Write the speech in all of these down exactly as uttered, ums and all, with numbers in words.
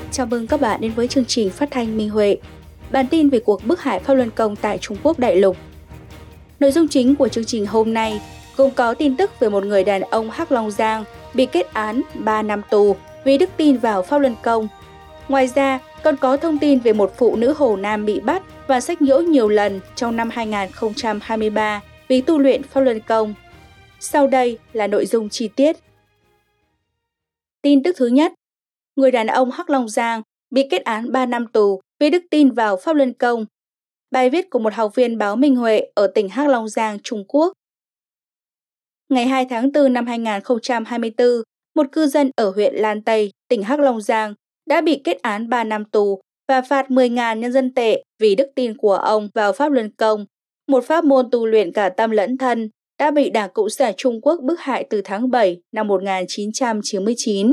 Chào mừng các bạn đến với chương trình phát thanh Minh Huệ. Bản tin về cuộc bức hại Pháp Luân Công tại Trung Quốc đại lục. Nội dung chính của chương trình hôm nay gồm có tin tức về một người đàn ông Hắc Long Giang bị kết án ba năm tù vì đức tin vào Pháp Luân Công. Ngoài ra, còn có thông tin về một phụ nữ Hồ Nam bị bắt và sách nhiễu nhiều lần trong năm hai nghìn không trăm hai mươi ba vì tu luyện Pháp Luân Công. Sau đây là nội dung chi tiết. Tin tức thứ nhất, người đàn ông Hắc Long Giang bị kết án ba năm tù vì đức tin vào Pháp Luân Công. Bài viết của một học viên báo Minh Huệ ở tỉnh Hắc Long Giang, Trung Quốc. Ngày hai tháng tư năm hai nghìn không trăm hai mươi tư, một cư dân ở huyện Lan Tây, tỉnh Hắc Long Giang đã bị kết án ba năm tù và phạt mười nghìn nhân dân tệ vì đức tin của ông vào Pháp Luân Công, một pháp môn tu luyện cả tâm lẫn thân đã bị Đảng Cộng sản Trung Quốc bức hại từ tháng bảy năm một nghìn chín trăm chín mươi chín.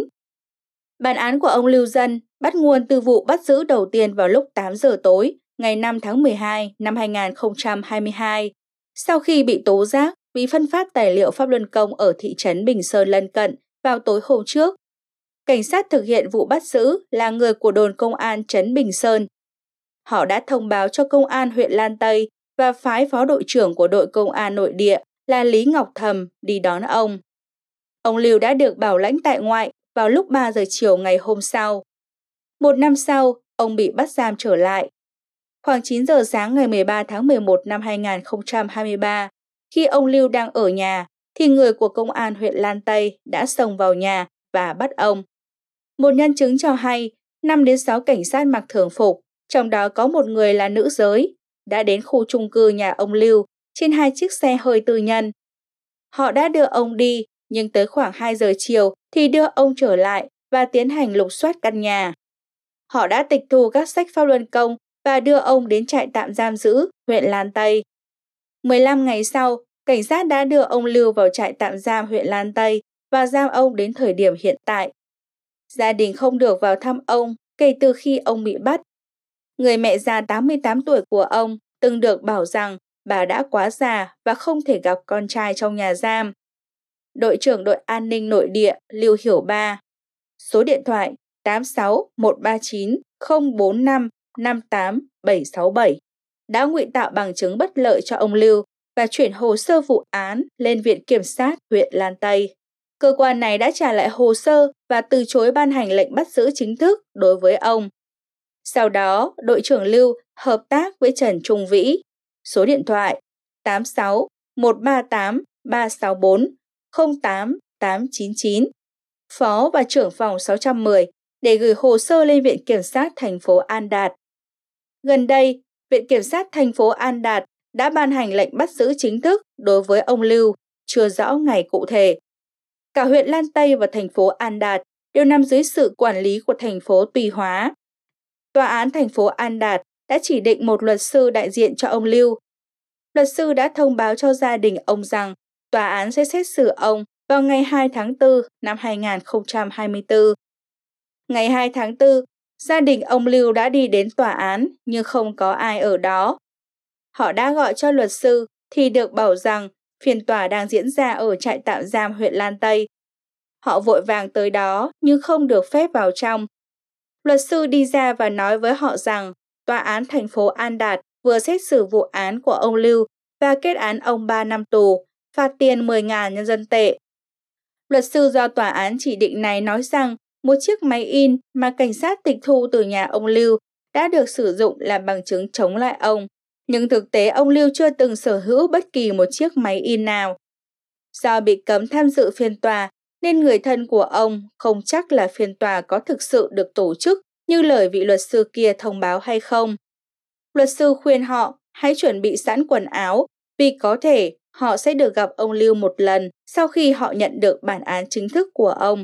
Bản án của ông Lưu Dân bắt nguồn từ vụ bắt giữ đầu tiên vào lúc tám giờ tối, ngày năm tháng mười hai năm hai nghìn không trăm hai mươi hai, sau khi bị tố giác vì phân phát tài liệu Pháp Luân Công ở thị trấn Bình Sơn lân cận vào tối hôm trước. Cảnh sát thực hiện vụ bắt giữ là người của đồn công an trấn Bình Sơn. Họ đã thông báo cho công an huyện Lan Tây và phái phó đội trưởng của đội công an nội địa là Lý Ngọc Thầm đi đón ông. Ông Lưu đã được bảo lãnh tại ngoại vào lúc ba giờ chiều ngày hôm sau. Một năm sau, ông bị bắt giam trở lại. Khoảng chín giờ sáng ngày mười ba tháng mười một năm hai nghìn không trăm hai mươi ba, khi ông Lưu đang ở nhà, thì người của công an huyện Lan Tây đã xông vào nhà và bắt ông. Một nhân chứng cho hay, năm đến sáu cảnh sát mặc thường phục, trong đó có một người là nữ giới, đã đến khu chung cư nhà ông Lưu trên hai chiếc xe hơi tư nhân. Họ đã đưa ông đi, nhưng tới khoảng hai giờ chiều thì đưa ông trở lại và tiến hành lục soát căn nhà. Họ đã tịch thu các sách Pháp Luân Công và đưa ông đến trại tạm giam giữ huyện Lan Tây. mười lăm ngày sau, cảnh sát đã đưa ông Lưu vào trại tạm giam huyện Lan Tây và giam ông đến thời điểm hiện tại. Gia đình không được vào thăm ông kể từ khi ông bị bắt. Người mẹ già tám mươi tám tuổi của ông từng được bảo rằng bà đã quá già và không thể gặp con trai trong nhà giam. Đội trưởng đội an ninh nội địa Lưu Hiểu Ba, số điện thoại tám sáu một ba chín không bốn năm năm tám bảy sáu bảy, đã ngụy tạo bằng chứng bất lợi cho ông Lưu và chuyển hồ sơ vụ án lên Viện Kiểm sát huyện Lan Tây. Cơ quan này đã trả lại hồ sơ và từ chối ban hành lệnh bắt giữ chính thức đối với ông. Sau đó, đội trưởng Lưu hợp tác với Trần Trung Vĩ, số điện thoại tám sáu một ba tám ba sáu bốn không tám tám chín chín, phó và trưởng phòng sáu trăm mười, để gửi hồ sơ lên Viện Kiểm sát thành phố An Đạt. Gần đây, Viện Kiểm sát thành phố An Đạt đã ban hành lệnh bắt giữ chính thức đối với ông Lưu, chưa rõ ngày cụ thể. Cả huyện Lan Tây và thành phố An Đạt đều nằm dưới sự quản lý của thành phố Tùy Hóa. Tòa án thành phố An Đạt đã chỉ định một luật sư đại diện cho ông Lưu. Luật sư đã thông báo cho gia đình ông rằng tòa án sẽ xét xử ông vào ngày hai tháng tư năm hai nghìn không trăm hai mươi tư. Ngày hai tháng tư, gia đình ông Lưu đã đi đến tòa án nhưng không có ai ở đó. Họ đã gọi cho luật sư thì được bảo rằng phiên tòa đang diễn ra ở trại tạm giam huyện Lan Tây. Họ vội vàng tới đó nhưng không được phép vào trong. Luật sư đi ra và nói với họ rằng tòa án thành phố An Đạt vừa xét xử vụ án của ông Lưu và kết án ông ba năm tù, phạt tiền mười nghìn nhân dân tệ. Luật sư do tòa án chỉ định này nói rằng một chiếc máy in mà cảnh sát tịch thu từ nhà ông Lưu đã được sử dụng làm bằng chứng chống lại ông, nhưng thực tế ông Lưu chưa từng sở hữu bất kỳ một chiếc máy in nào. Do bị cấm tham dự phiên tòa, nên người thân của ông không chắc là phiên tòa có thực sự được tổ chức như lời vị luật sư kia thông báo hay không. Luật sư khuyên họ hãy chuẩn bị sẵn quần áo vì có thể họ sẽ được gặp ông Lưu một lần sau khi họ nhận được bản án chính thức của ông.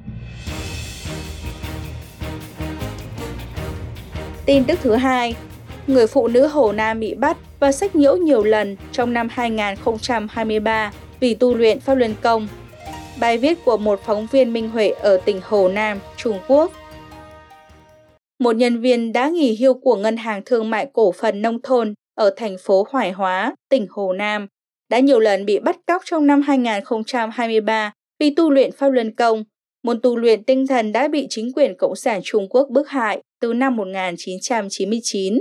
Tin tức thứ hai, người phụ nữ Hồ Nam bị bắt và sách nhiễu nhiều lần trong năm hai nghìn không trăm hai mươi ba vì tu luyện Pháp Luân Công. Bài viết của một phóng viên Minh Huệ ở tỉnh Hồ Nam, Trung Quốc. Một nhân viên đã nghỉ hưu của Ngân hàng Thương mại Cổ phần Nông thôn ở thành phố Hoài Hóa, tỉnh Hồ Nam, đã nhiều lần bị bắt cóc trong năm hai nghìn không trăm hai mươi ba vì tu luyện Pháp Luân Công. môn tu luyện tinh thần đã bị chính quyền Cộng sản Trung Quốc bức hại từ năm một nghìn chín trăm chín mươi chín.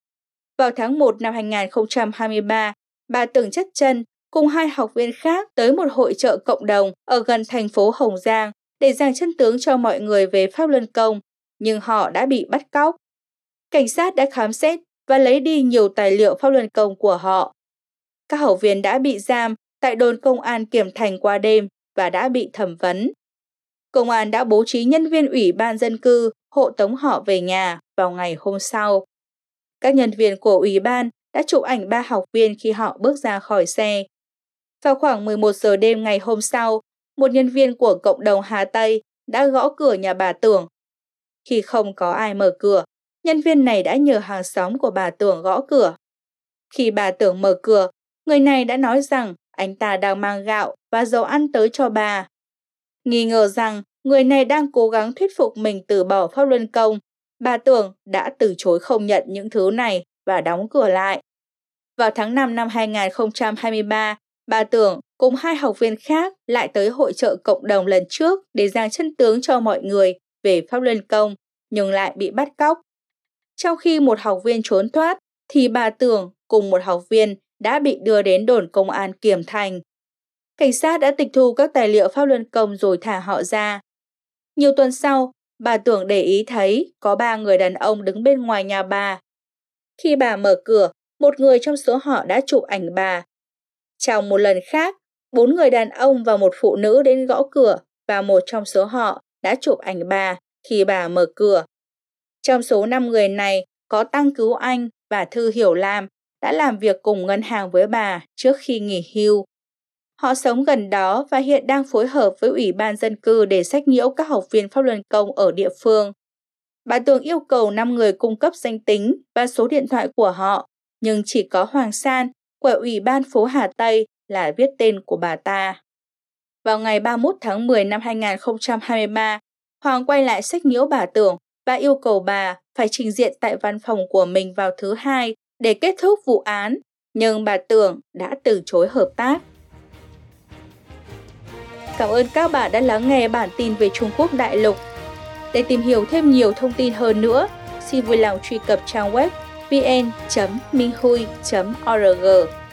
Vào tháng một năm hai nghìn không trăm hai mươi ba, bà Tưởng Chất Chân cùng hai học viên khác tới một hội chợ cộng đồng ở gần thành phố Hồng Giang để giảng chân tướng cho mọi người về Pháp Luân Công, nhưng họ đã bị bắt cóc. Cảnh sát đã khám xét và lấy đi nhiều tài liệu Pháp Luân Công của họ. Các học viên đã bị giam tại đồn công an Kiểm Thành qua đêm và đã bị thẩm vấn. Công an đã bố trí nhân viên ủy ban dân cư hộ tống họ về nhà vào ngày hôm sau. Các nhân viên của ủy ban đã chụp ảnh ba học viên khi họ bước ra khỏi xe. Vào khoảng mười một giờ đêm ngày hôm sau, một nhân viên của cộng đồng Hà Tây đã gõ cửa nhà bà Tưởng. Khi không có ai mở cửa, nhân viên này đã nhờ hàng xóm của bà Tưởng gõ cửa. Khi bà Tưởng mở cửa, người này đã nói rằng anh ta đang mang gạo và dầu ăn tới cho bà. Nghi ngờ rằng người này đang cố gắng thuyết phục mình từ bỏ Pháp Luân Công, bà Tưởng đã từ chối không nhận những thứ này và đóng cửa lại. Vào tháng năm năm hai nghìn không trăm hai mươi ba, bà Tưởng cùng hai học viên khác lại tới hội chợ cộng đồng lần trước để giảng chân tướng cho mọi người về Pháp Luân Công, nhưng lại bị bắt cóc. Trong khi một học viên trốn thoát, thì bà Tưởng cùng một học viên đã bị đưa đến đồn công an Kiểm Thành. Cảnh sát đã tịch thu các tài liệu Pháp Luân Công rồi thả họ ra. Nhiều tuần sau, bà Tưởng để ý thấy có ba người đàn ông đứng bên ngoài nhà bà. Khi bà mở cửa, một người trong số họ đã chụp ảnh bà. Trong một lần khác, bốn người đàn ông và một phụ nữ đến gõ cửa và một trong số họ đã chụp ảnh bà khi bà mở cửa. Trong số năm người này có Tăng Cứu Anh và Thư Hiểu Lam đã làm việc cùng ngân hàng với bà trước khi nghỉ hưu. Họ sống gần đó và hiện đang phối hợp với Ủy ban Dân cư để sách nhiễu các học viên Pháp Luân Công ở địa phương. Bà Tưởng yêu cầu năm người cung cấp danh tính và số điện thoại của họ, nhưng chỉ có Hoàng San của Ủy ban phố Hà Tây là viết tên của bà ta. Vào ngày ba mươi mốt tháng mười năm hai nghìn không trăm hai mươi ba, Hoàng quay lại sách nhiễu bà Tưởng và yêu cầu bà phải trình diện tại văn phòng của mình vào thứ hai để kết thúc vụ án, nhưng bà Tưởng đã từ chối hợp tác. Cảm ơn các bạn đã lắng nghe bản tin về Trung Quốc đại lục. Để tìm hiểu thêm nhiều thông tin hơn nữa, xin vui lòng truy cập trang web vn chấm minhui chấm org.